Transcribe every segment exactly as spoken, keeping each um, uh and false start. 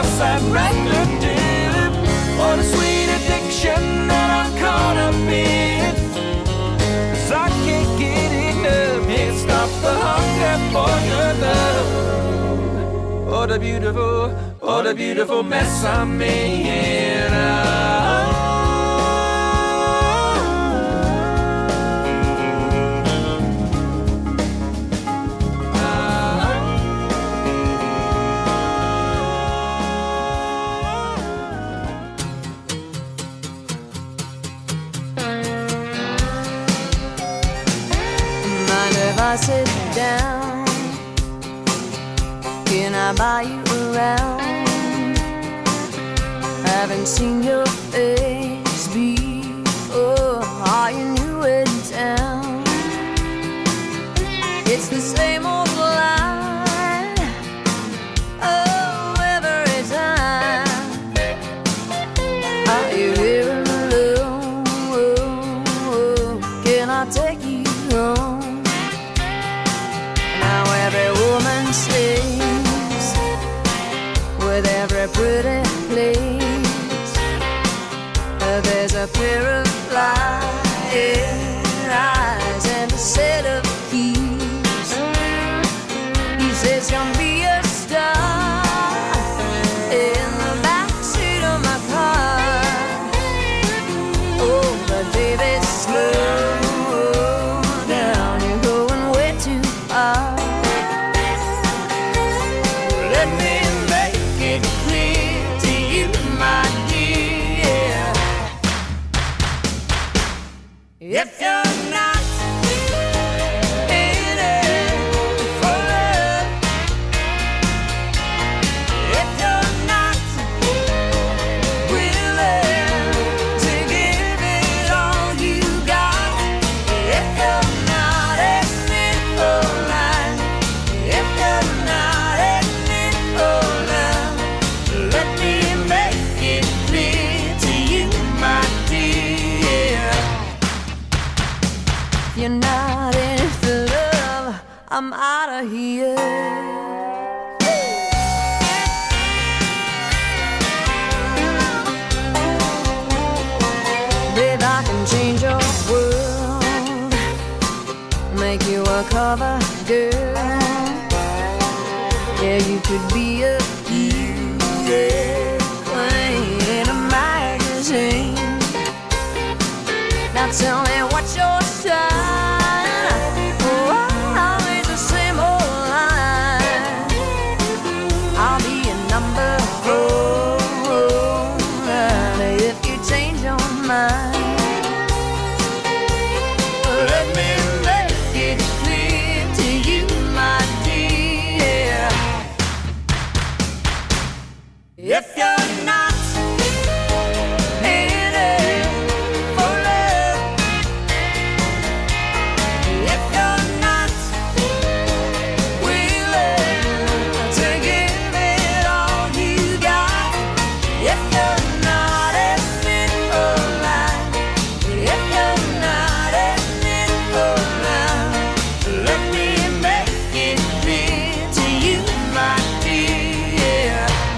that record dealing. What a sweet addiction that I'm caught up in. 'Cause I can't get enough, can't stop the hunger for your love. What a beautiful, what a beautiful mess I'm in. Oh. I sit down, can I buy you around? Haven't seen your face before, are you new in town? It's the same old line, oh, every time. Are you here alone? Can I take you home? Now every woman sings with every pretty place. There's a pair of flying eyes and a set of keys. He says, "Come be a star in the backseat of my car." Oh, but baby, slow down, you're going way too far. If you're not in it for love, if you're not willing to give it all you got, if you're not in it for life, if you're not in it for love, let me make it clear to you, my dear. You're not in it for love, I'm out of here. Babe, I can change your world, make you a cover girl. Yeah, you could be a beauty queen in a magazine. Now tell me what's your style? Oh, always the same old line. I'll be a number four if you change your mind. Let me make it clear to you, my dear. If you're not in it for love, if you're not willing to give it all you got, if you're not in it for life, if you're not in it for love, let me make it clear to you, my dear.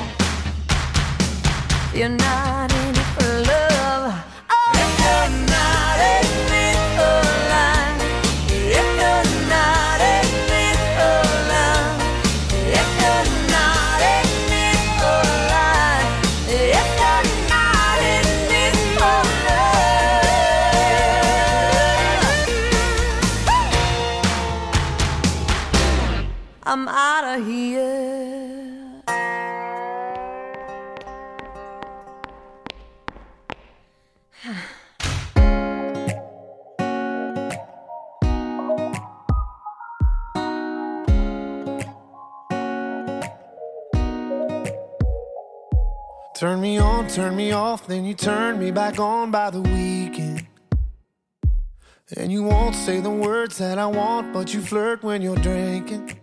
You're not in it for love. Oh. If you're not in it for life, if you're not in it for love, if you're not in it for life, if you're not in it for love, I'm out of here. Turn me on, turn me off, then you turn me back on by the weekend. And you won't say the words that I want, but you flirt when you're drinking.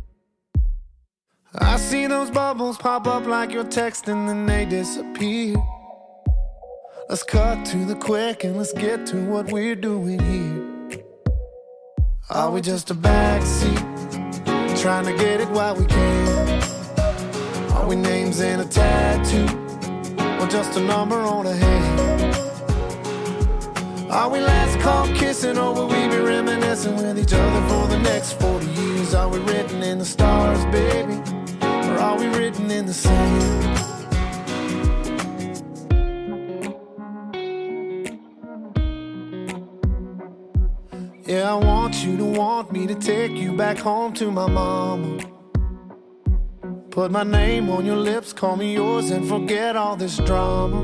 I see those bubbles pop up like you're texting, then they disappear. Let's cut to the quick and let's get to what we're doing here. Are we just a backseat, trying to get it while we can? Are we names and a tattoo, or just a number on a hand? Are we last call kissing, or will we be reminiscing with each other for the next forty years? Are we written in the stars, baby, or are we written in the sand? Yeah, I want you to want me to take you back home to my mama. Put my name on your lips, call me yours, and forget all this drama.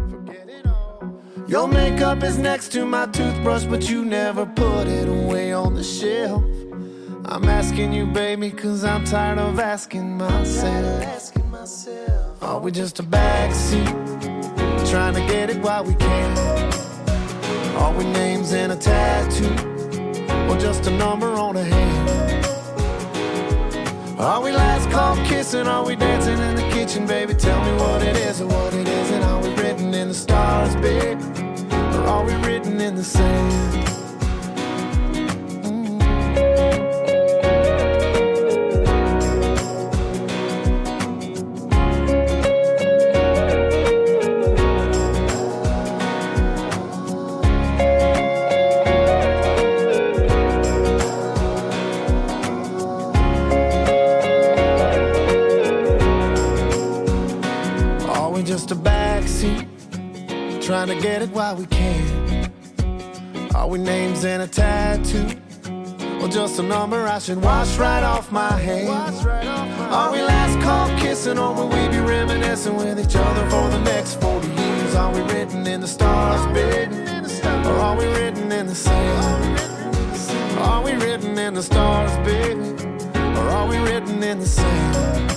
Your makeup is next to my toothbrush, but you never put it away on the shelf. I'm asking you, baby, cause I'm tired of asking myself. Are we just a backseat, trying to get it while we can? Are we names and a tattoo, or just a number on a hand? Are we last call kissing? Are we dancing in the kitchen, baby? Tell me what it is or what it isn't. Are we written in the stars, baby, or are we written in the sand? Just a backseat, trying to get it while we can. Are we names and a tattoo, or just a number I should wash right off my hands? Are we last call kissing, or will we be reminiscing with each other for the next forty years? Are we written in the stars, baby, or are we written in the sand? Are we written in the stars, baby, or are we written in the sand?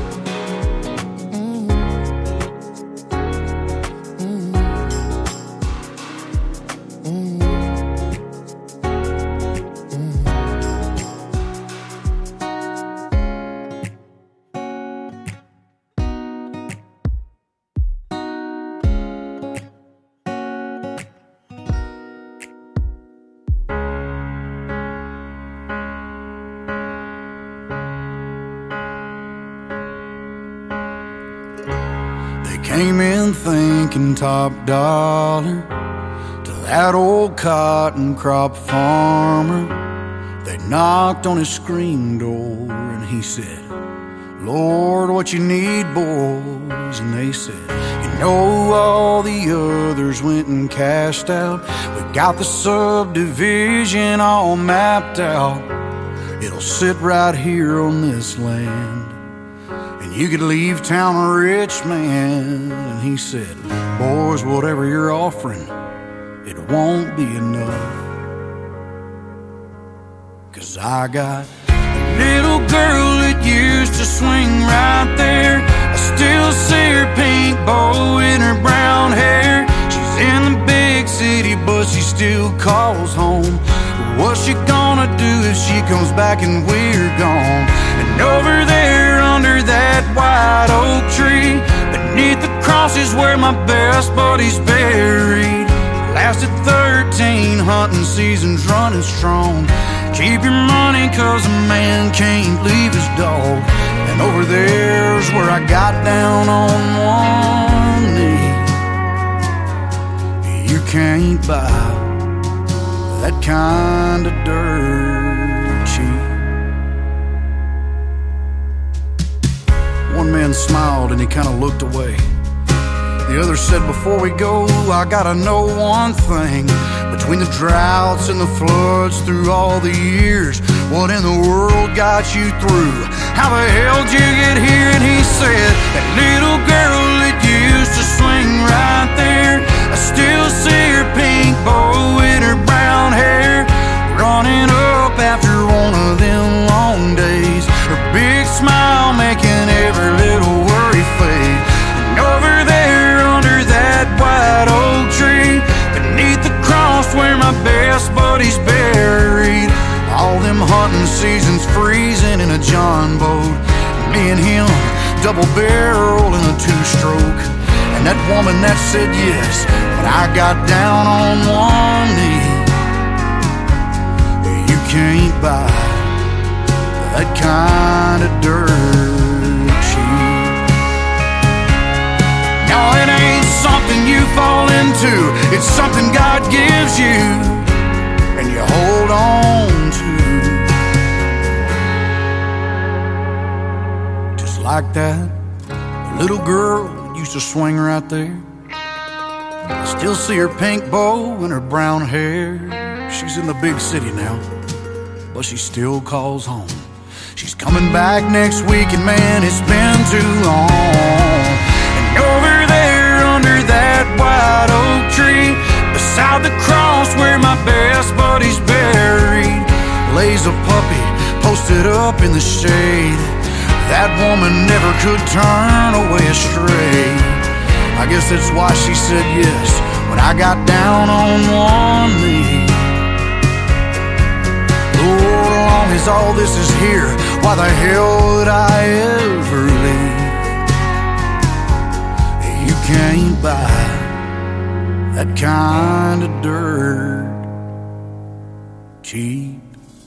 Came in thinking top dollar to that old cotton crop farmer. They knocked on his screen door and he said, Lord, what you need, boys? And they said, you know, all the others went and cashed out. We got the subdivision all mapped out. It'll sit right here on this land. You could leave town a rich man. And he said, boys, whatever you're offering, it won't be enough. Cause I got a little girl that used to swing right there. I still see her pink bow in her brown hair. She's in the big city, but she still calls home. What's she gonna do if she comes back and we're gone? And over there under that white oak tree, beneath the cross is where my best buddy's buried. Lasted thirteen hunting seasons running strong. Keep your money cause a man can't leave his dog. And over there's where I got down on one knee. You can't buy that kind of dirt cheap. One man smiled and he kind of looked away. The other said, before we go, I gotta know one thing. Between the droughts and the floods through all the years, what in the world got you through? How the hell did you get here? And he said, that little girl that used to swing right there, I still see her pink bow in her brown hair, running up after one of them long days. Her big smile making every little worry fade. And over there under that white oak tree, beneath the cross where my best buddy's buried, all them hunting seasons freezing in a John boat, me and him double barrel in a two-stroke. And that woman that said yes, but I got down on one knee. You can't buy that kind of dirt cheap. something you fall into. It's something God gives you and you hold on to. Just like that little girl that used to swing right there. I still see her pink bow and her brown hair. She's in the big city now, but she still calls home. She's coming back next week, and man, it's been too long. And over there under that white oak tree, beside the cross where my best buddy's buried, lays a puppy posted up in the shade. That woman never could turn away astray. I guess that's why she said yes when I got down on one knee. Lord, as long as all this is here, why the hell would I ever leave? You can't buy that kind of dirt cheap.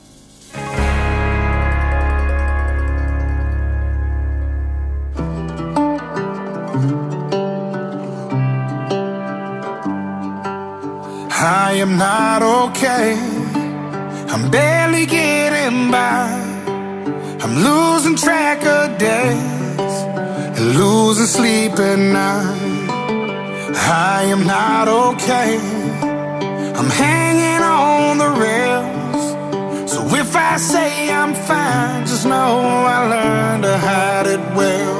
I am not okay. I'm barely getting by. I'm losing track of days and losing sleep at night. I am not okay. I'm hanging on the rails. So if I say I'm fine, just know I learned to hide it well.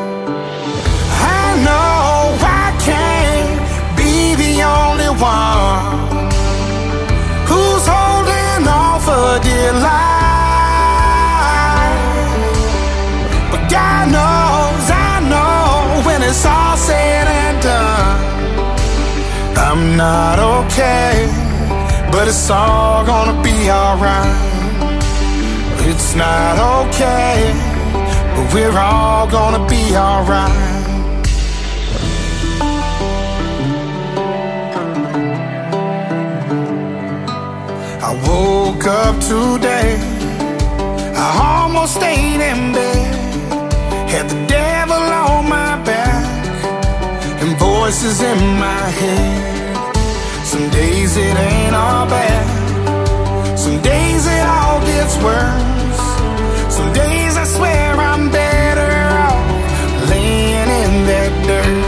I know I can't be the only one who's holding on for dear life. But God knows, I know, when it's all said and done, I'm not okay, but it's all gonna be alright. It's not okay, but we're all gonna be alright. I woke up today, I almost stayed in bed, had the devil on my back and voices in my head. Some days it ain't all bad, some days it all gets worse. Some days I swear I'm better off laying in that dirt.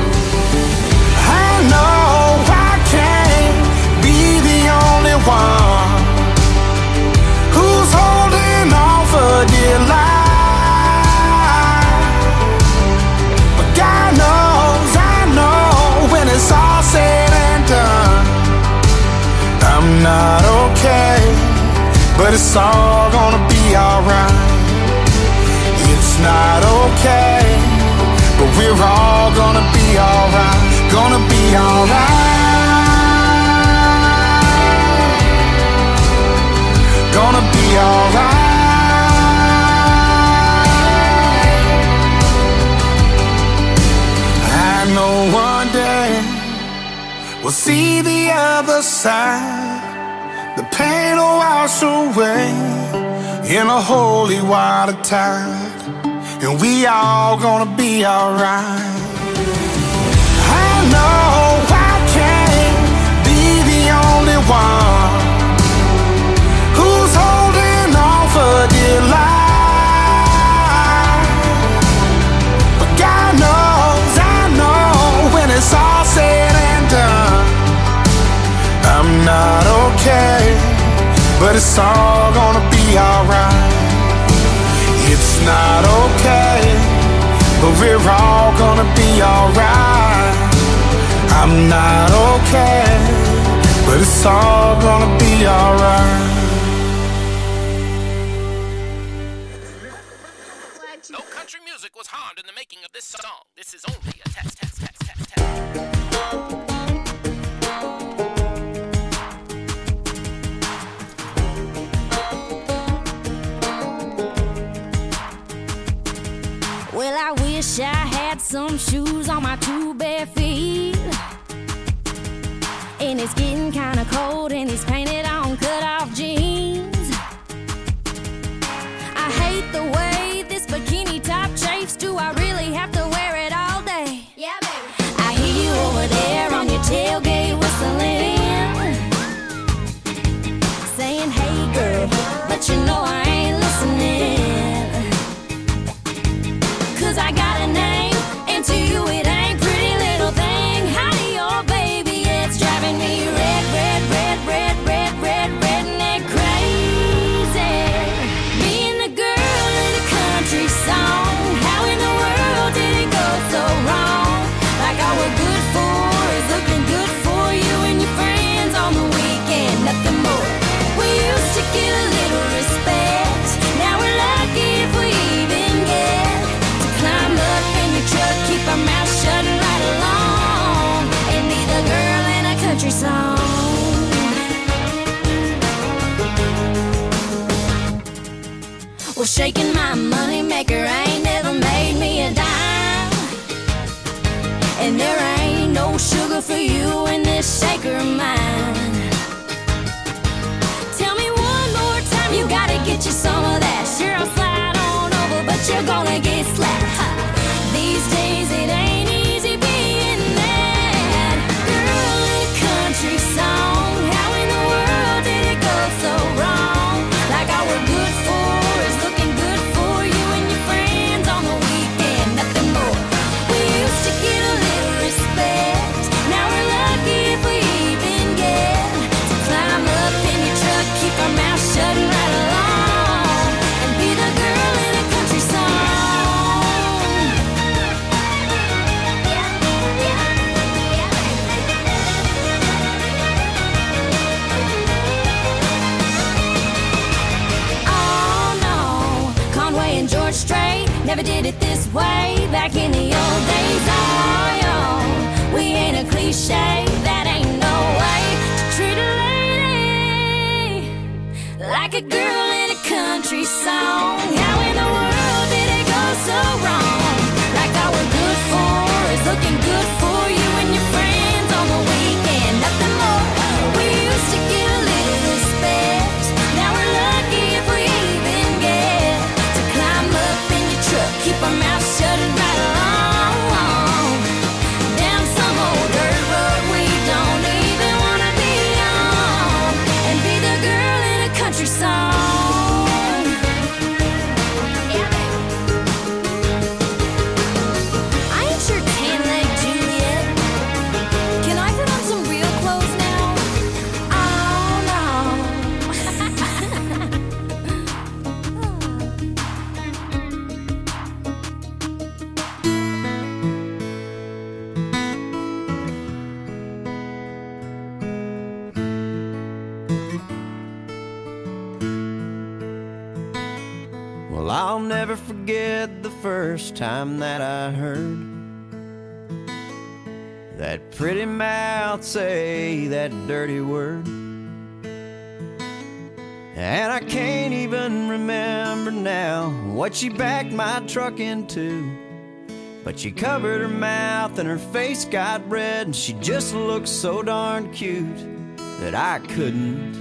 I know I can't be the only one who's holding on for dear life. But God knows, I know, when it's all said and done, I'm not okay, but it's all gonna be alright. It's not okay, but we're all gonna be alright. Gonna be alright. Gonna be alright. I know one day we'll see the other side. The pain will wash away in a holy water tide, and we all gonna be alright. I know I can't be the only one who's holding on for dear life. But God knows, I know, when it's all said and done, I'm not okay, but it's all gonna be alright. It's not okay, but we're all gonna be alright. I'm not okay, but it's all gonna be alright. No country music was harmed in the making of this song. This is only a test, test, test, test, test. Well, I wish I had some shoes on my two bare feet. And it's getting kinda cold in these painted on cut-off jeans. I hate the way this bikini top chafes. Do I really have to wear it all day? Yeah, baby. I hear you over shaking my money maker. I ain't never made me a dime, and there ain't no sugar for you in this shaker of mine. Tell me one more time, you gotta get you some of that. Sure, I'll slide on over, but you're gonna get slapped. Ha. These days it ain't easy being that girl in a country song. How in the world did it go so wrong? Like all we're good for is looking good for you and your friends on the weekend, nothing more. We used to get a little respect, now we're lucky if we even get to climb up in your truck, keep our mouth shut and ride along, and be the girl in a country song. Oh no, Conway and George Strait never did it this way back in the old days. Oh yo, we ain't a cliche, that ain't no way to treat a lady like a girl in a country song. How in the world did it go so wrong? Like all we're good for is looking good for you and your friends on the weekend, nothing more. We used to get a little respect, now we're lucky if we even get to climb up in your truck, keep our mouth shut and ride along down some old dirt road we don't even wanna be on, and be the girl in a country song. I ain't your tan-leg Juliet. Can I put on some real clothes now? Oh no. Well, I'll never forget the first time that I heard that pretty mouth say that dirty word. And I can't even remember now what she backed my truck into, but she covered her mouth and her face got red, and she just looked so darn cute that I couldn't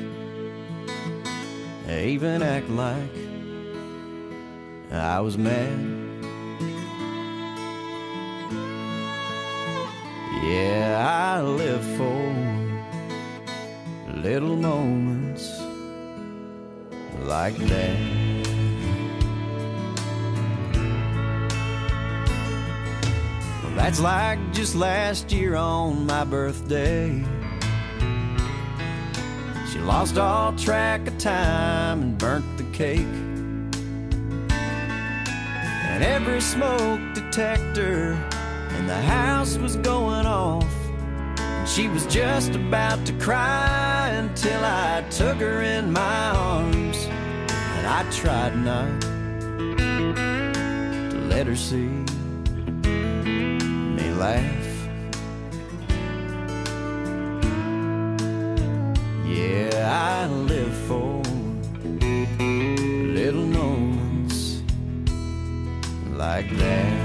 even act like I was mad. Yeah, I live for little moments like that. Well, that's like just last year on my birthday. She lost all track of time and burnt the cake. And every smoke detector in the house was going off, and she was just about to cry until I took her in my arms, and I tried not to let her see me laugh. Yeah, I live for little moments like that.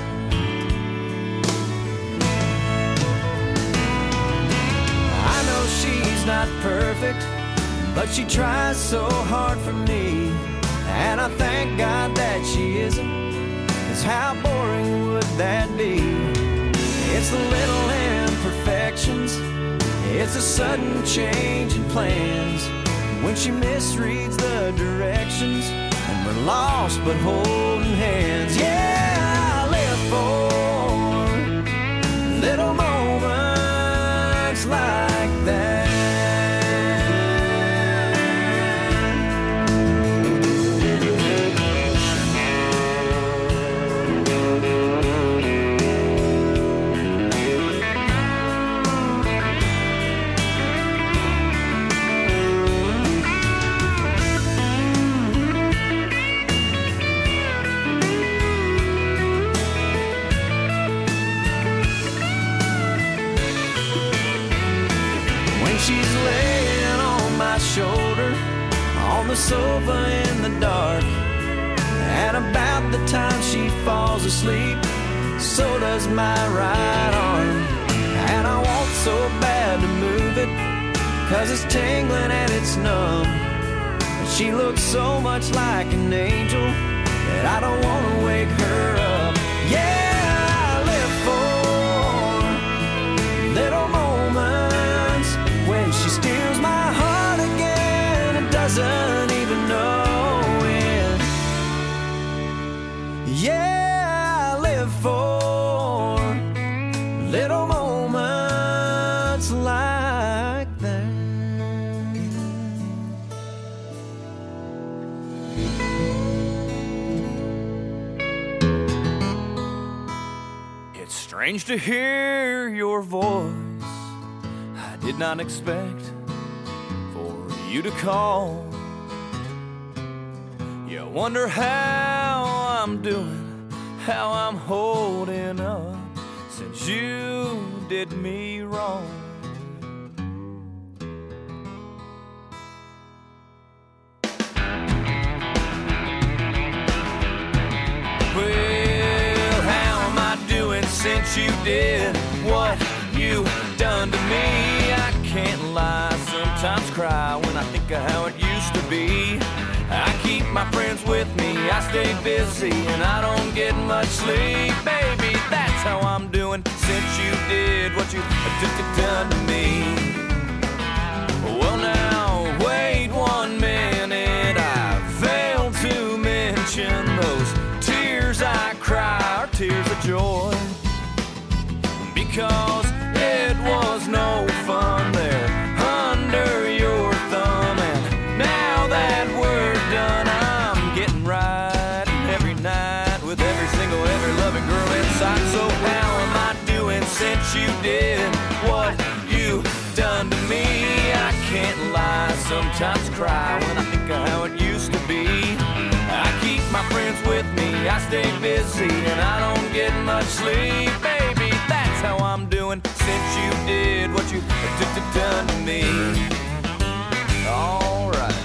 I know she's not perfect, but she tries so hard for me, and I thank God that she isn't, 'cause how boring would that be? It's the little imperfections, it's a sudden change in plans, when she misreads the directions and we're lost but holding hands. Yeah, I live for little moments like that. She's laying on my shoulder on the sofa in the dark, And about the time she falls asleep, so does my right arm. And I want so bad to move it, 'cause it's tingling and it's numb. And she looks so much like an angel that I don't want to wake her up. Yeah, I live for little moments when she steals my heart again and doesn't even know it. Yeah, I live for little moments like that. It's strange to hear your voice. I did not expect for you to call. You wonder how I'm doing, how I'm holding up since you did me wrong. Well, how am I doing since you did what you done to me? I can't lie, sometimes cry when I think of how it used to be. I keep my friends with me, I stay busy, and I don't get much sleep. Baby, that's how I'm doing since you did what you done to me. Well now, wait one minute, I failed to mention those tears I cry are tears of joy. Because it was no fun there under your thumb, and now that we're done, I'm getting right every night with every single, every loving girl inside. So how am I doing since you did what you done to me? I can't lie, sometimes cry when I think of how it used to be. I keep my friends with me, I stay busy, and I don't get much sleep. Baby, that's how I'm doing since you did what you done to me. All right.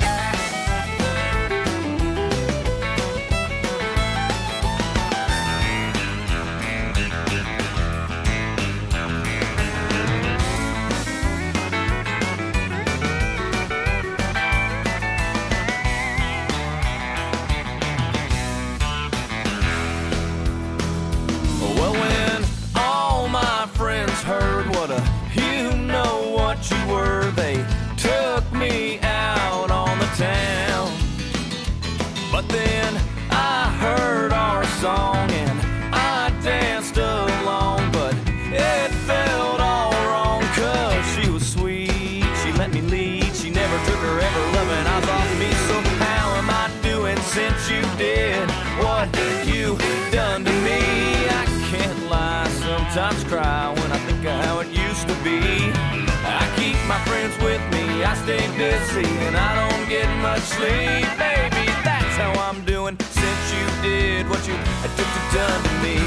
Well, when all my friends heard what a you know what you were, they took me out on the town. But then I heard our song and I danced along, but it felt all wrong, 'cause she was sweet, she let me lead, she never took her ever loving eyes off me. So how am I doing since you did what you done to me? I can't lie, sometimes cry when I think of how it used to be. I keep my friends with me, I stay busy, and I don't get much sleep. Baby, that's how I'm doing since you did what you done to me.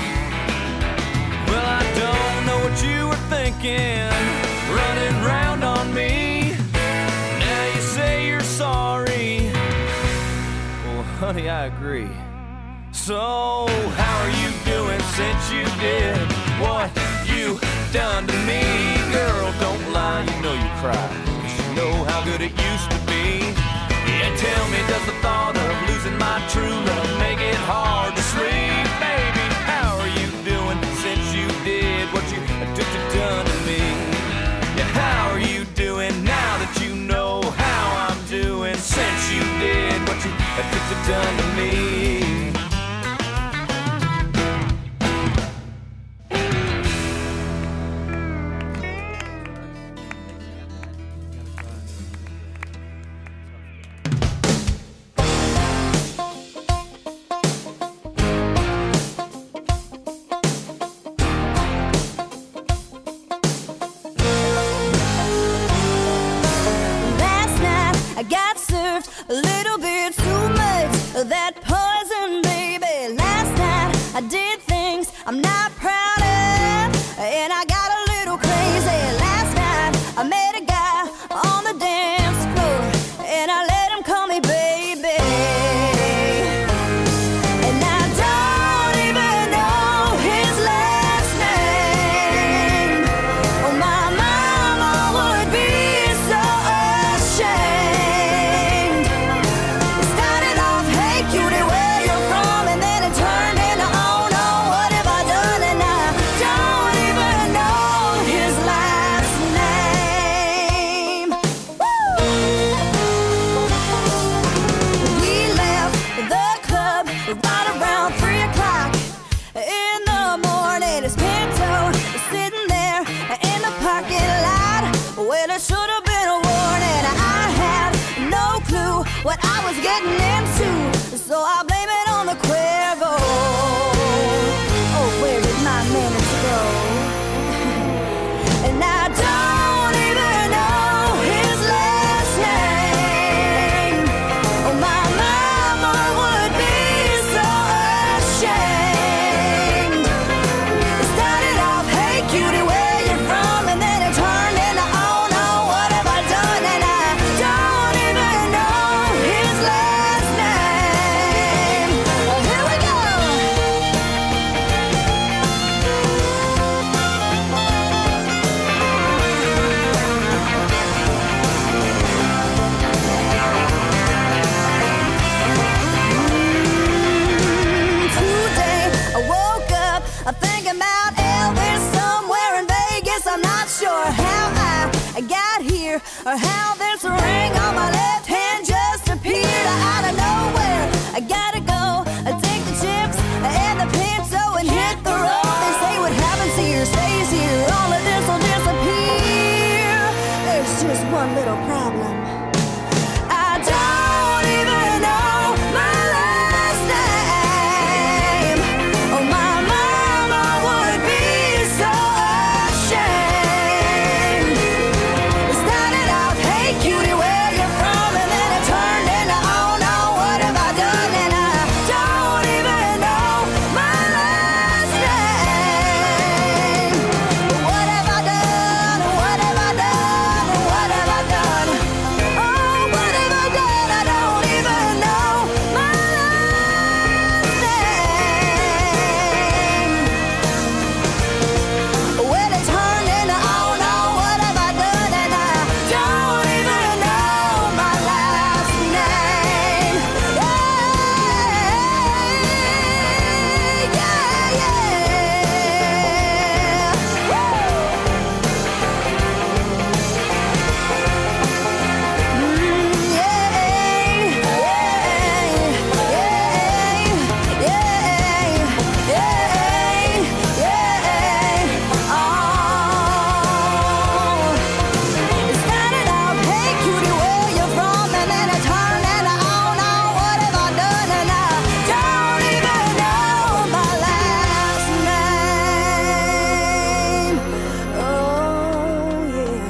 Well, I don't know what you were thinking, running round on me. Now you say you're sorry. Well, honey, I agree. So, how are you doing since you did what you done to me? Girl, don't lie, you know you cry, 'cause you know how good it used to be. Yeah, tell me, does the thought of losing my true love make it hard to sleep? Baby, how are you doing since you did what you done to me? Yeah, how are you doing now that you know how I'm doing since you did what you done to me? A little bit too much of that poison, baby. Last night I did things I'm not proud of, and I got a little crazy. Last night I met a guy on the dance floor, and I let him call me baby. Mount Elvis, somewhere in Vegas. I'm not sure how I got here or how this ring on my left hand just appeared out of nowhere. I gotta go, I take the chips and the pencil and hit the road. They say what happens here stays here. All of this will disappear. There's just one little problem. I don't even know my last name. Oh, my mama would be so ashamed. It started out, hey cutie, where you from? And then it turned into, oh no, what have I done? And I don't even know my last name. What have I done? What have I done? What have I done? Oh, what have I done? I don't even know my last name. Well, it turned into, oh no, what have I done? And I don't even know my last name. Yeah, yeah, yeah. It started out, hey cutie, where you from? And then it turned into, oh no, what have I done? And I don't even know my last name. Oh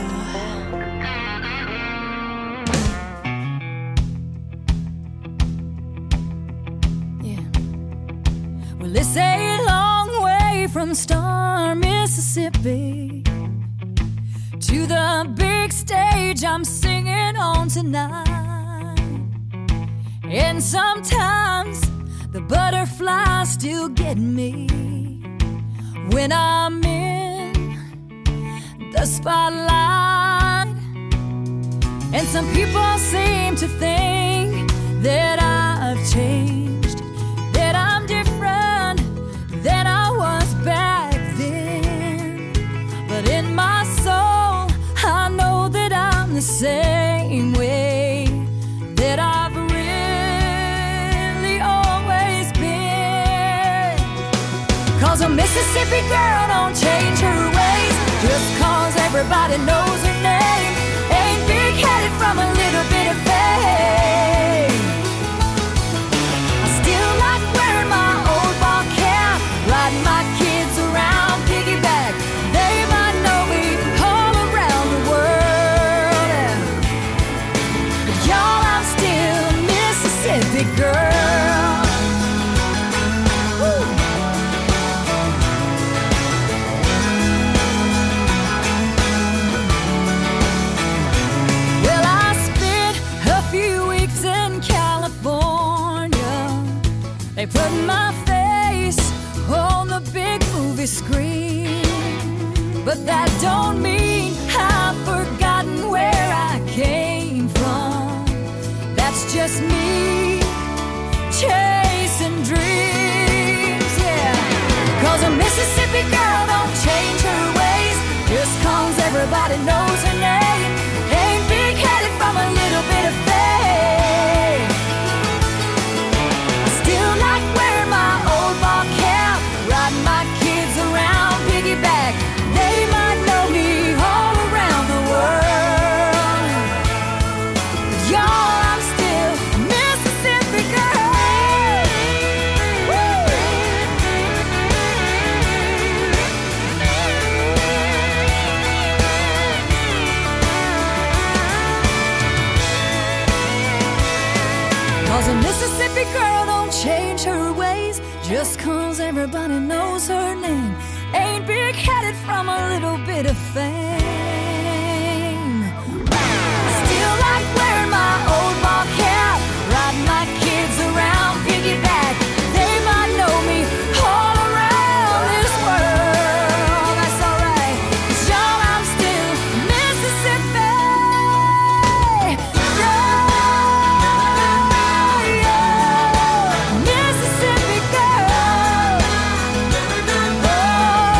yeah. Yeah. Well, it's a long way from Star, Mississippi, to the big stage I'm singing on tonight. And sometimes the butterflies still get me when I'm in the spotlight. And some people seem to think that I've changed, that I'm different than I was back then. But in my soul, I know that I'm the same way that I've really always been. Cause a Mississippi girl don't change her ways just cause everybody knows her name. Ain't big-headed from a little bit of fame. I still like wearing my old ball cap, riding my kids around piggyback. They might know me all around the world. But y'all, I'm still a Mississippi girl. Woo. Well, I spent a few weeks in California. They put my face on the big movie screen. But that don't mean I've forgotten where I came from. That's just me chasing dreams, yeah. Cause a Mississippi girl don't change her ways just cause everybody knows her name. Ain't big-headed from a little bit of fame. I still like wearing my old ball cap, riding my kids around piggyback. They might know me all around the world. But y'all, I'm still a Mississippi girl. Woo! Cause a Mississippi girl don't change her ways just cause everybody knows her name. Ain't big-headed from a little bit of fame. Still like wearing my old ball cap, riding my kids around piggyback. They might know me all around this world. That's alright, 'cause y'all, I'm still Mississippi. Yeah, yeah. Mississippi girl. Oh,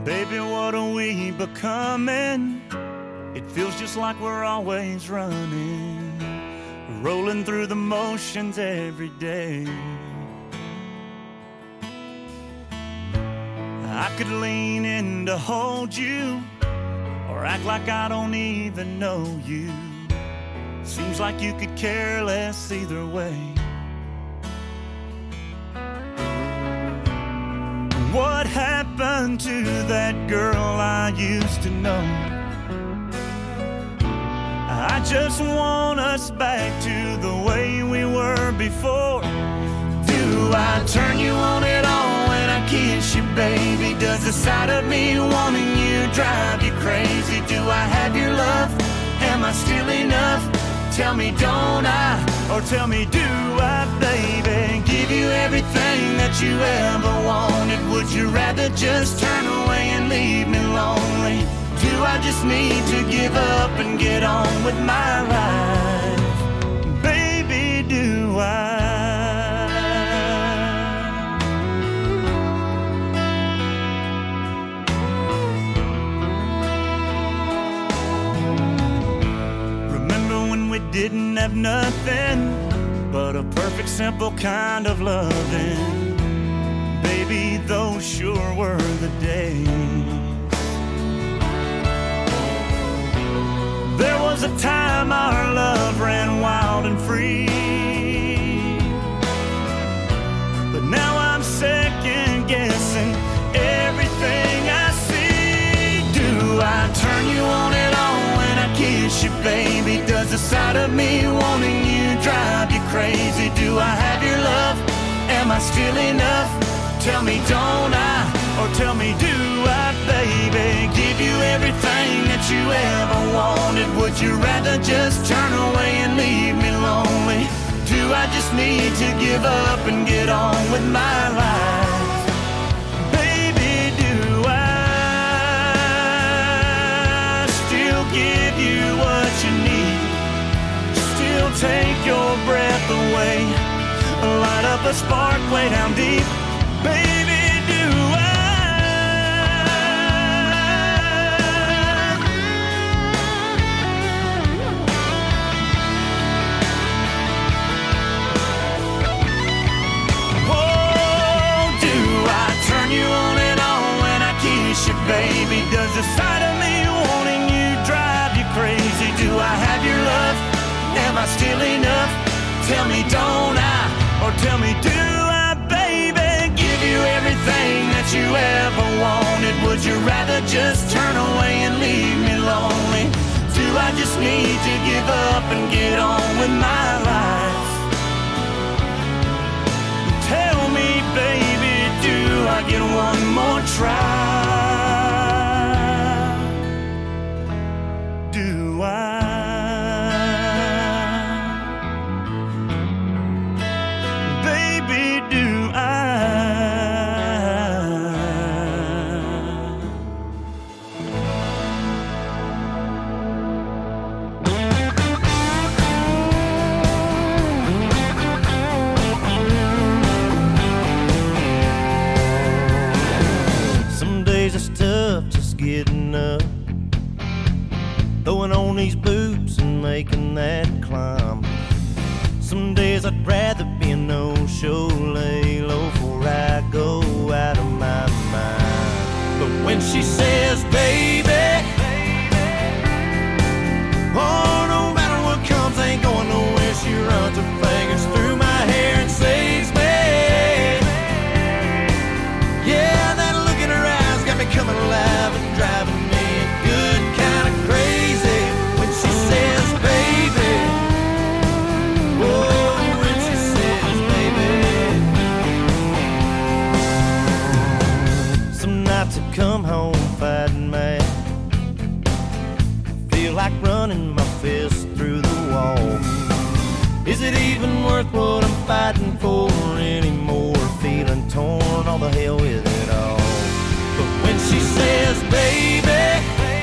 Baby, what are we becoming? It feels just like we're always running, rolling through the motions every day. I could lean in to hold you, or act like I don't even know you. Seems like you could care less either way. What happened to that girl I used to know? I just want us back to the way we were before. Do I turn you on at all when I kiss you, baby? Does the sight of me wanting you drive you crazy? Do I have your love? Am I still enough? Tell me, don't I? Or tell me, do I, baby? Give you everything that you ever wanted. Would you rather just turn away and leave me lonely? Do I just need to give up and get on with my life? Baby, do I? We didn't have nothing but a perfect, simple kind of loving. Baby, those sure were the days. There was a time our love ran wild and free, but now I'm second guessing everything I see. Do I turn you on at all when I kiss you, baby? Does the sight of me wanting you drive you crazy? Do I have your love? Am I still enough? Tell me, don't I? Or tell me, do I, baby? Give you everything that you ever wanted. Would you rather just turn away and leave me lonely? Do I just need to give up and get on with my life? Baby, do I still give you what you need? Still take your breath away, light up a spark way down deep. Baby, do I? Oh, do I turn you on and on when I kiss you, baby? Does the sight of me wanting you drive you crazy? Do I have your love? Am I still enough? Tell me, don't I? Or tell me, do I, baby? Give you everything that you ever wanted. Would you rather just turn away and leave me lonely? Do I just need to give up and get on with my life? Tell me, baby, do I get one more try? Do I? Getting up, throwing on these boots and making that climb. Some days I'd rather be a no-show, lay low before I go out of my mind. But when she says, baby, oh, no matter what comes, ain't going nowhere, she runs her fingers through my hair and saves me. Yeah, that look in her eyes got me coming alive and driving me good kind of crazy. When she says, baby, oh, when she says, baby. Some nights I come home fighting mad, feel like running my fist through the wall. Is it even worth what I'm fighting for anymore? Feeling torn, all the hell with it all. But when she says, baby,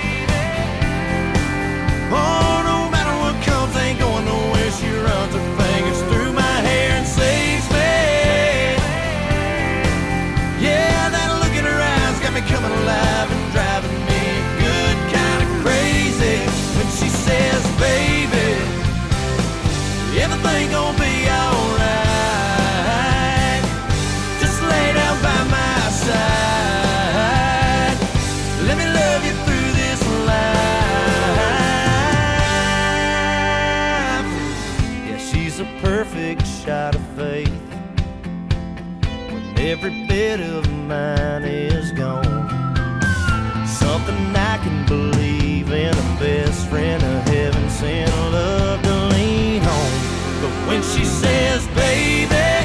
oh, no matter what comes, ain't going nowhere, she runs her fingers through my hair and saves me. Yeah, that look in her eyes got me coming alive. faith when every bit of mine is gone. Something I can believe in, a best friend of heaven sent love to lean on. But when she says, baby,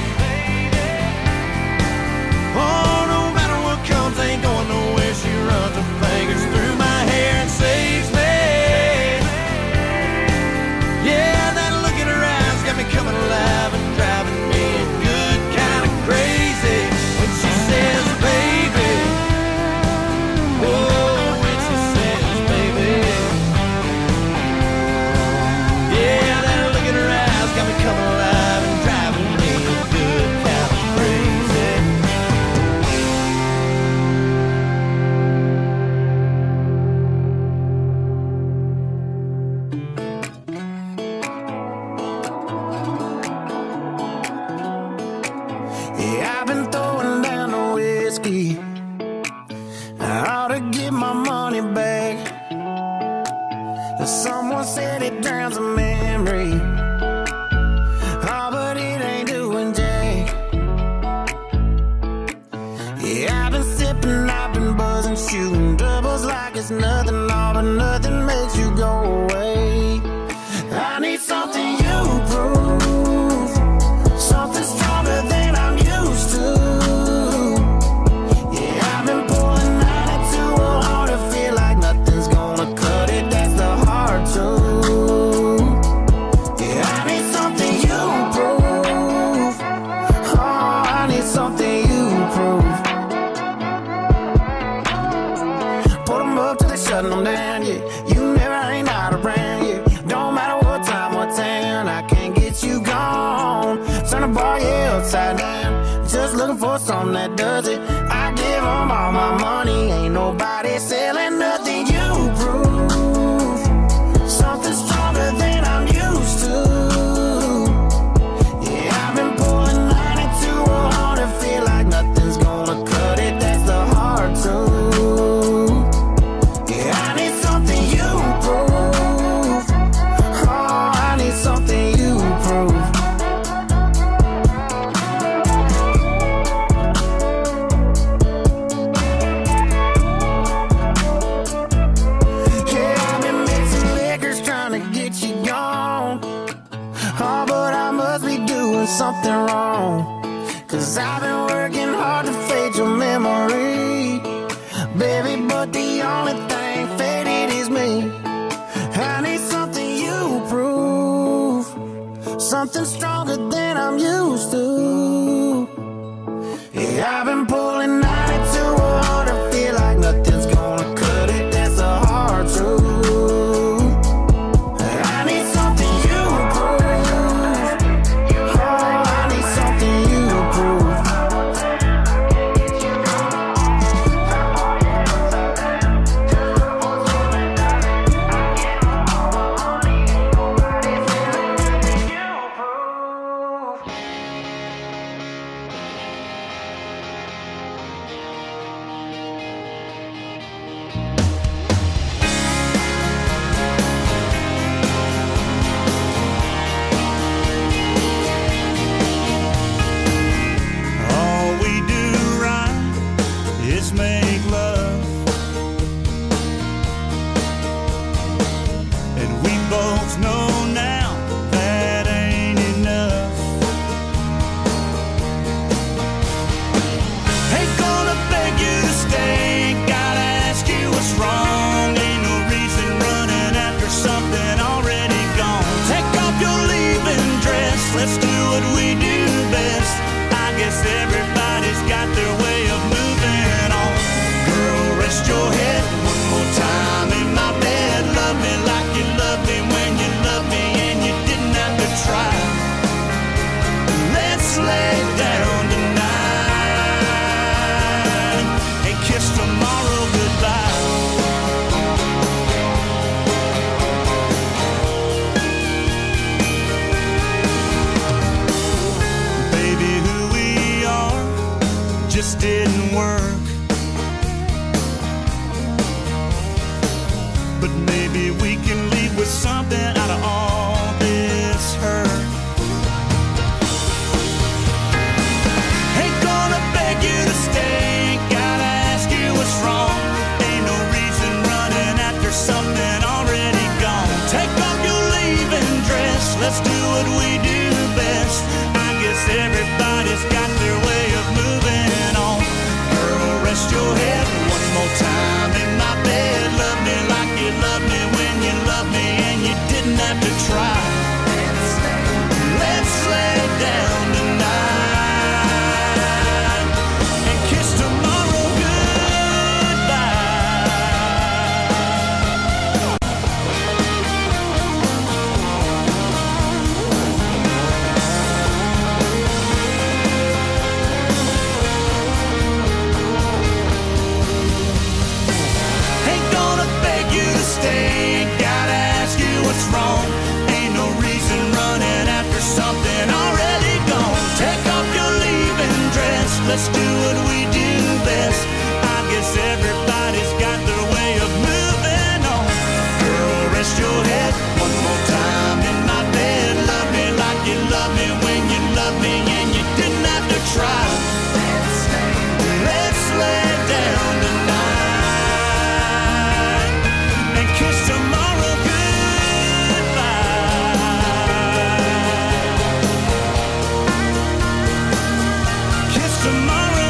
oh, no matter what comes, ain't going nowhere, she runs her fingers through my hair and saves me. Yeah, that look in her eyes got me coming alive and driving me good kind of crazy. When she says, baby, oh, when she says, baby, yeah, that look in her eyes got me coming alive and driving me good kind of crazy. Yeah, I've been throwing down the whiskey. I ought to get my money back. Someone said it drowns a memory. Oh, but it ain't doing jack. Yeah, I've been sipping, I've been buzzing, shooting doubles like it's nothing. All but nothing makes you go away. I need something you prove, something stronger than I'm used to. Yeah, I've been pulling ninety-two hard to feel like nothing's gonna cut it. That's the hard truth. Yeah, I need something you prove. Oh, I need something you prove. Put 'em up till they shutting them down, yeah. You never ain't out around, yeah. Don't matter what time, what town, I can't get you gone. Turn the bar, yeah, upside down. Just looking for something that does it. I give 'em all my money, ain't nobody selling nothing. You prove something stronger than I'm used to. Yeah, I've been pulling ninety-two hard to feel like nothing's gonna cut it. That's the hard truth. Yeah, I need something you prove. Oh, I need something you prove. Yeah, I've been mixing liquors trying to get you gone. Oh, but I must be doing something wrong. Cause I've been working hard to fade your memory, baby, but the only thing faded is me. I need something you prove, something stronger than I'm used to. Yeah, I've been pulling ninety-two hard to feel like nothing's gonna cut it. That's a hard truth. I need something you prove. Oh, I need something you prove. All we do right is make love, and we both know now that ain't enough. Ain't gonna beg you to stay, ain't gotta ask you what's wrong. Ain't no reason running after something already gone. Take off your leaving dress, let's do what we do best. I guess everybody's got their way of moving on. Girl, rest your head one more time in my bed. Love me like you loved me when you loved me and you didn't have to try. Let's lay down tonight and kiss tomorrow goodbye. Baby, who we are just didn't work. But maybe we can leave with something out of all this hurt. let's do what we do best. I guess everybody's got their way of moving on. Girl, rest your head one more time in my bed. Love me like you love me when you love me and you didn't have to try. Let's lay down tonight and kiss tomorrow goodbye. Kiss tomorrow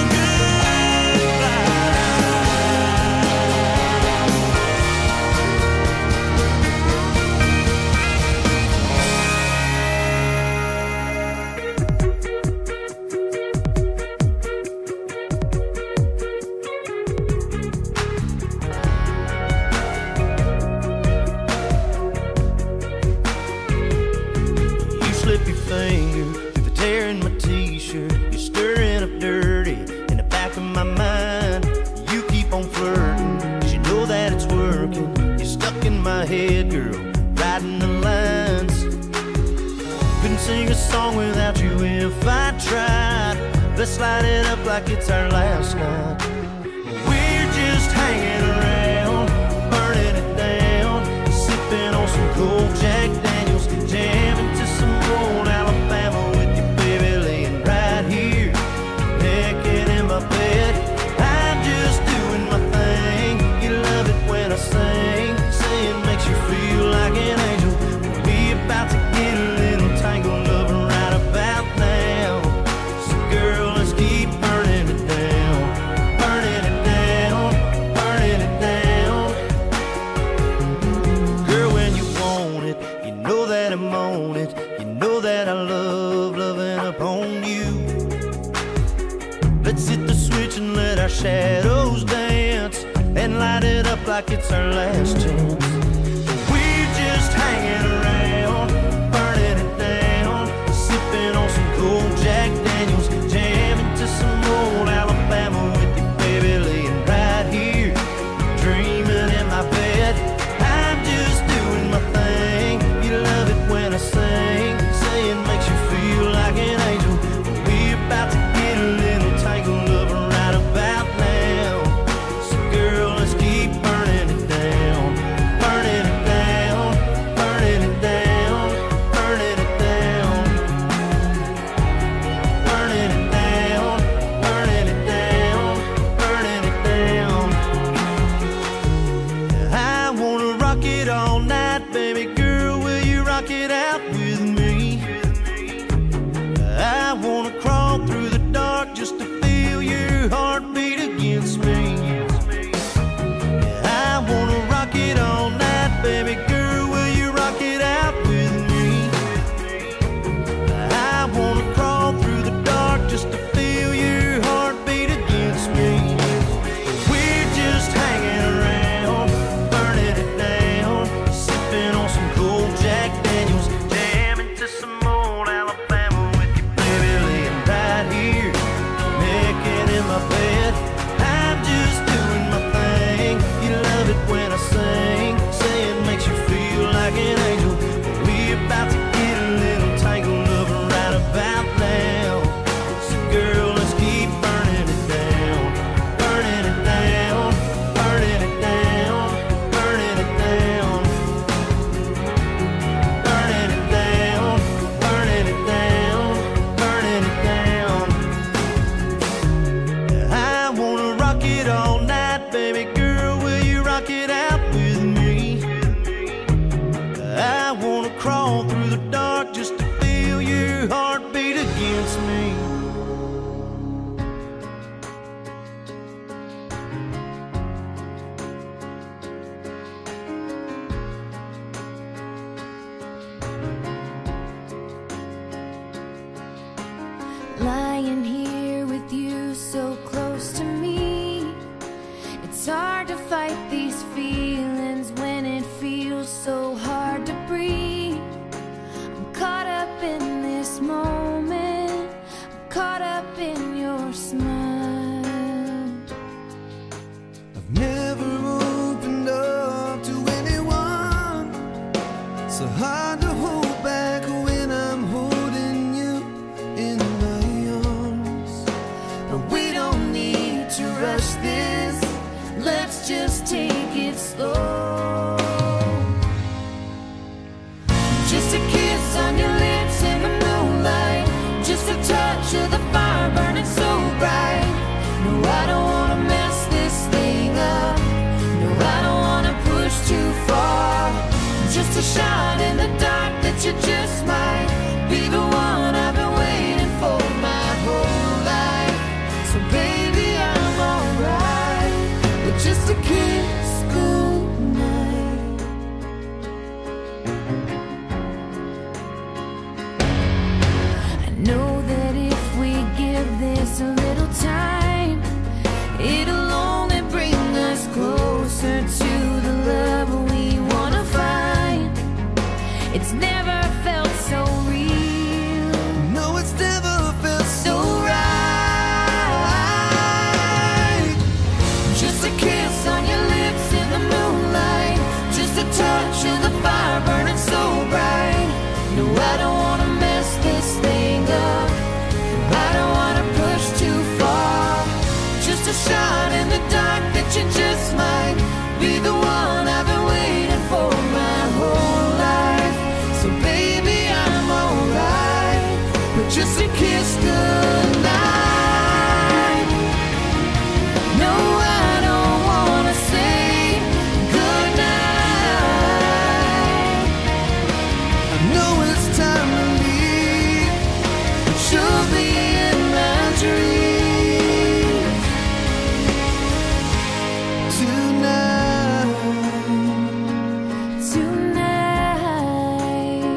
finger through the tear in my t-shirt. You're stirring up dirty in the back of my mind. You keep on flirting, cause you know that it's working. You're stuck in my head, girl, writing the lines. Couldn't sing a song without you if I tried. Let's light it up like it's our last night. We're just hanging around, burning it down, sipping on some cold Jack Daniels, jamming to some old Alabama with you, baby, laying right here, naked in my bed. I'm just doing my thing. You love it when I sing, saying makes you feel like an angel. We about to get a little tangled up right about now. So girl, let's keep burning it down, burning it down, burning it down. Girl, when you want it, you know that I'm on it. You know that I love loving upon you. Let's hit the switch and let our shadows dance and light it up like it's our last chance. We're just hanging around, burning it down, sipping on some cold Jack Daniels, jamming to some old Alabama with you, baby, laying right here, dreaming in my bed. I'm just doing my thing. You love it when I sing, saying makes you feel like an angel. We're about to get a little tangled up right about now. So girl, let's keep burning it down, burning it down, burning it down, burning it down, burning it down, burning it down, burning it down. I wanna rock it all night, baby girl, will you rock it out with me? I wanna crawl through the dark just to feel your heartbeat against me. I wanna rock it all night, baby girl, will you rock it out with me? I wanna crawl through the dark just to feel your heartbeat against me. We're just hanging around, burning it down, sipping on some cold Jack Daniels, jamming to some old Alabama with you, baby, laying right here, naked in my bed. I'm just doing my thing. You love it when I sing, saying makes you feel like an angel. We about to get a little tangled up right about now. So girl, let's keep burning it down, burning it down, burning it down, burning it down, burning it down, burning it down, burning it down. I wanna rock it all night, baby girl, will you rock it out with me? I wanna crawl through the dark just to feel your heartbeat against me. Lying here with you so close to me, it's hard to fight these feelings when it feels so hard to breathe. I'm caught up in this moment, I'm caught up in your smile. I've never opened up to anyone, so hard to hold back when I'm holding you in my arms. to rush this. Let's just take it slow. Just a kiss on your lips in the moonlight, just a touch of the fire burning so bright. No, I don't wanna mess this thing up. No, I don't wanna push too far. Just a shot in the dark that you just might be the one I've been waiting for my whole life. So baby, I'm alright with just a kiss goodnight. I know that if we give this a little time, it'll only bring us closer to the love we wanna find. It's never felt so real. No, it's never felt So right. Just a kiss on your lips in the moonlight, just a touch of the fire burning so bright. No, I don't wanna mess this thing up. I don't wanna push too far. Just a shot in the dark that you just might be the one I've been waiting for my whole life. So baby, I'm alright with just a kiss goodnight. No, I don't wanna say goodnight. I know it's time to leave, But you'll be in my dreams tonight. tonight.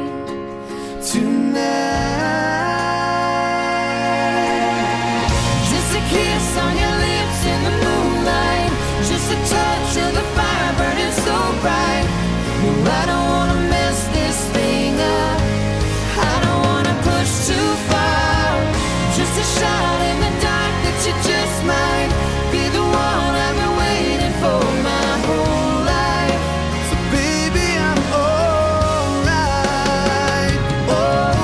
Tonight. Just a kiss on your lips in the moonlight, just a touch of the fire burning so bright. No, I don't wanna mess this thing up. I don't wanna push too far. Just a shot in the dark that you just might be the one I've been waiting for my whole life. So baby, I'm alright. Oh,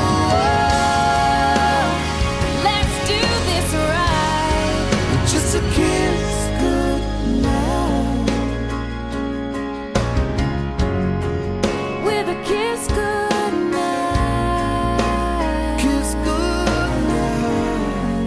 let's do this right. Just a kiss Goodnight. With a kiss goodnight. kiss goodnight.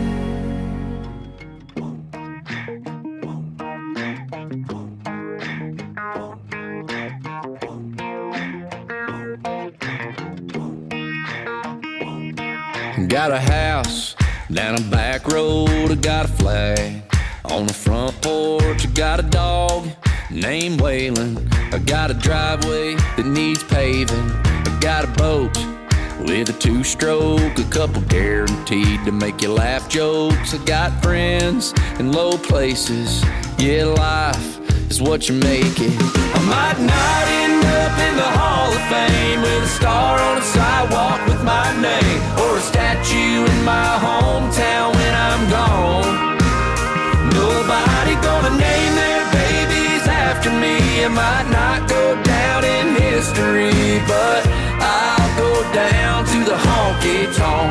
Got a house down a back road, I got a flag on the front porch. I got a dog named Waylon. I got a driveway that needs paving. I got a boat with a two-stroke, a couple guaranteed to make you laugh jokes. I got friends in low places. Yeah, life is what you make it. I might not end up in the Hall of Fame with a star on a sidewalk with my name, or a statue in my hometown when I'm gone. Nobody gonna name their babies after me. It might not go down in history, but I'll go down to the honky-tonk.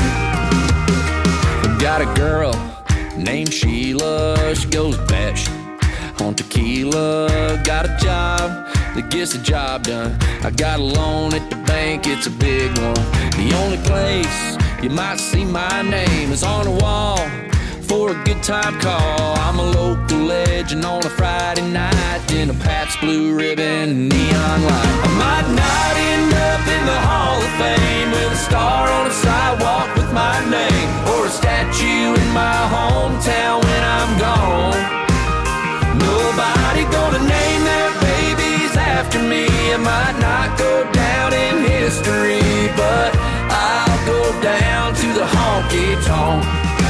Got a girl named Sheila, she goes batshit on tequila. Got a job that gets the job done. I got a loan at the bank, it's a big one. The only place you might see my name is on the wall for a good time call. I'm a local legend on a Friday night in a Pabst Blue Ribbon and neon light. I might not end up in the Hall of Fame with a star on a sidewalk with my name, or a statue in my hometown when I'm gone. Nobody gonna name their babies after me. It might not go down in history, but I'll go down to the honky-tonk.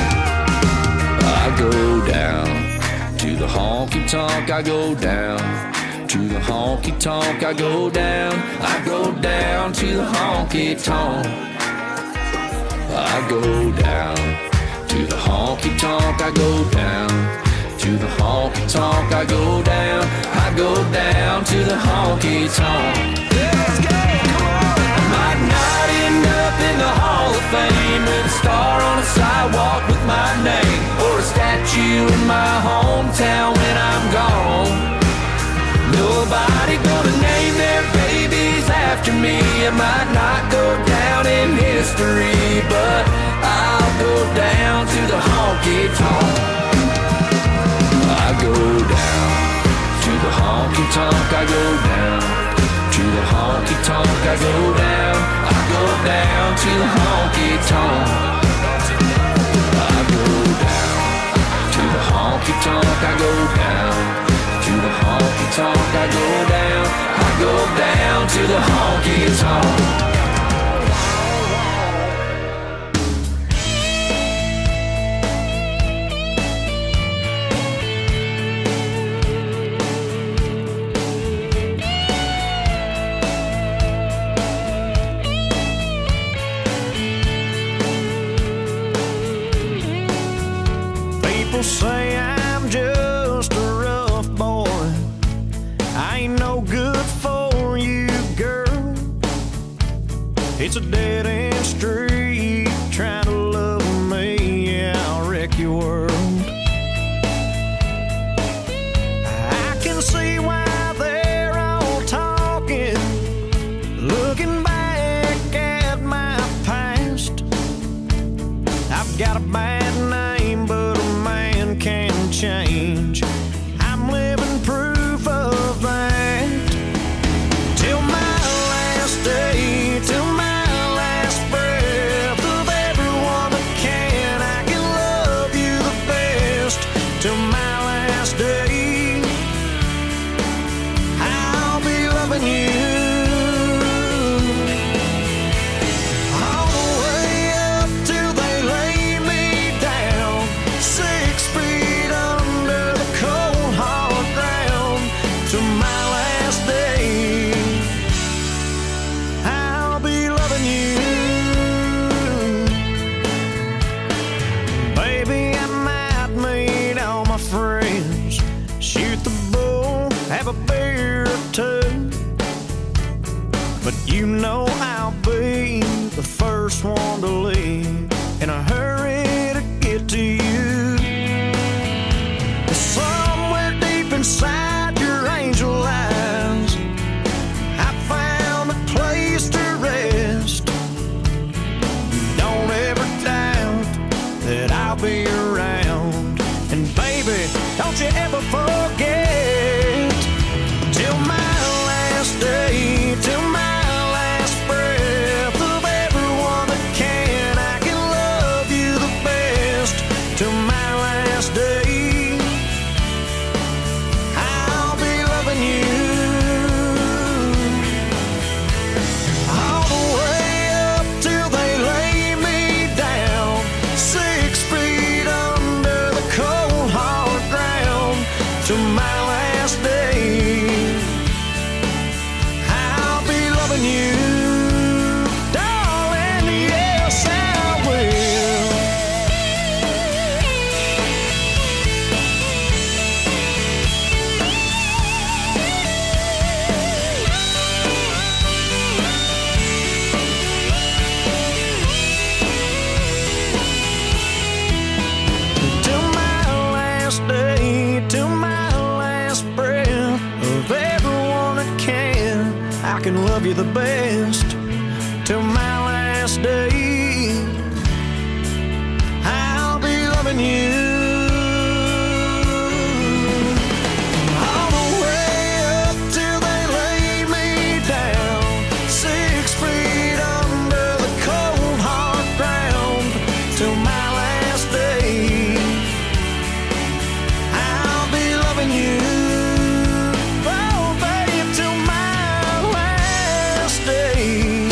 I go down to the honky-tonk. I go down to the honky-tonk. I go down. I go down to the honky-tonk. I go down to the honky-tonk. I go down to the honky-tonk. I go down. I go down to the honky-tonk. Let's go, come on. I might not end up in the Hall of Fame with a star on a sidewalk with my name, or a statue you in my hometown when I'm gone. Nobody gonna name their babies after me. It might not go down in history, but I'll go down to the honky tonk. I go down to the honky tonk. I go down to the honky tonk. I go down. I go down to the honky tonk. I go down to the honky tonk. I go down to the honky tonk. I go down. I go down to the honky tonk. People say I'm just a rough boy. I ain't no good for you, girl. It's a dead-end street. Trying to love me, yeah, I'll wreck your world. I can see why they're all talking, looking back at my past. I've got a bad name, but a man can change. I'm living proof of that. Till my last day, till my last breath, of everyone that can, I can love you the best. Till my last day, I'll be loving you. All the way up till they lay me down, six feet under the cold hard ground. Till my last day, I'll be loving you. Baby, I might meet all my friends, shoot the bull, have a beer or two, but you know I'll be the first one to leave, in a hurry to get to you. Somewhere deep inside your angel eyes, I found a place to rest. Don't ever doubt that I'll be around. And baby, don't you ever forget, till my last day, till my last breath, of everyone that can, I can love you the best. Till my last day, I'll be loving you. All the way up till they lay me down, six feet under the cold hard ground. Till my last day, I'll be loving you, darling. Yes, I will. Till my last day, till my last breath, of everyone that can, I can love you the best. Till my last day, I'll be loving you. All the way up till they lay me down, six feet under the cold hard ground. Till my last day, I'll be loving you. Oh, babe, till my last day.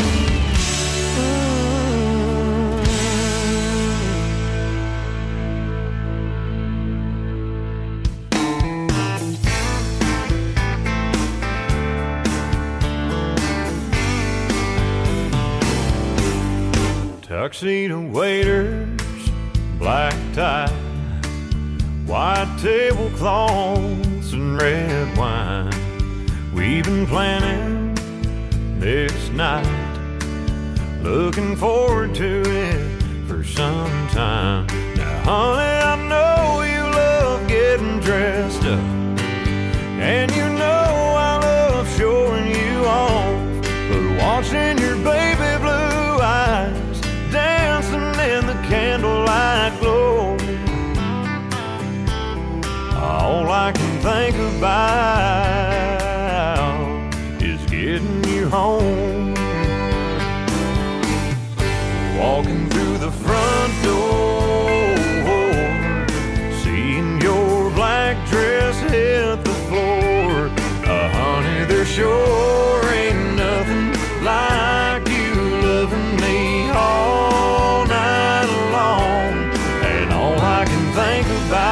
Tuxedo waiters, black tie, white tablecloths and red wine. We've been planning this night, looking forward to it for some time. Now, honey, I know you love getting dressed up. And you know I love showing you off, but watching your baby blue eyes dancing in the candlelight glow, all I can think about is getting you home. Walking through the front door, seeing your black dress hit the floor. Uh, honey, there sure ain't nothing like you loving me all night long. And all I can think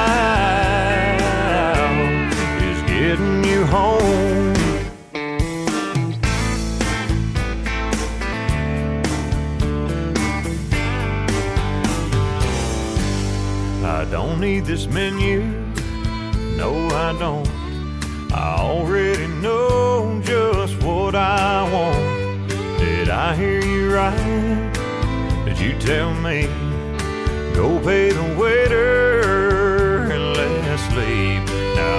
about is getting you home. I don't need this menu, no I don't. I already know just what I want. Did I hear you right? Did you tell me, go pay the waiter and let's leave? Now